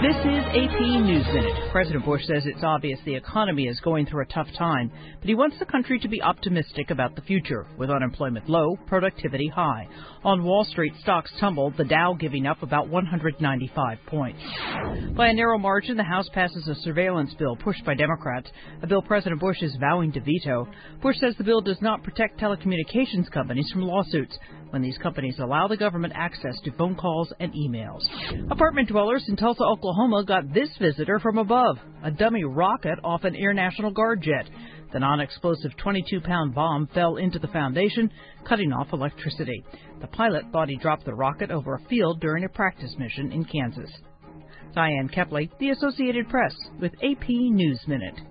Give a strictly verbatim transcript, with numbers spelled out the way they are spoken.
This is A P News Minute. President Bush says it's obvious the economy is going through a tough time, but he wants the country to be optimistic about the future, with unemployment low, productivity high. On Wall Street, stocks tumbled, the Dow giving up about one hundred ninety-five points. By a narrow margin, the House passes a surveillance bill pushed by Democrats, a bill President Bush is vowing to veto. Bush says the bill does not protect telecommunications companies from lawsuits when these companies allow the government access to phone calls and emails. Apartment dwellers in Tulsa, Oklahoma got this visitor from above, a dummy rocket off an Air National Guard jet. The non-explosive twenty-two pound bomb fell into the foundation, cutting off electricity. The pilot thought he dropped the rocket over a field during a practice mission in Kansas. Diane Kepley, The Associated Press, with A P News Minute.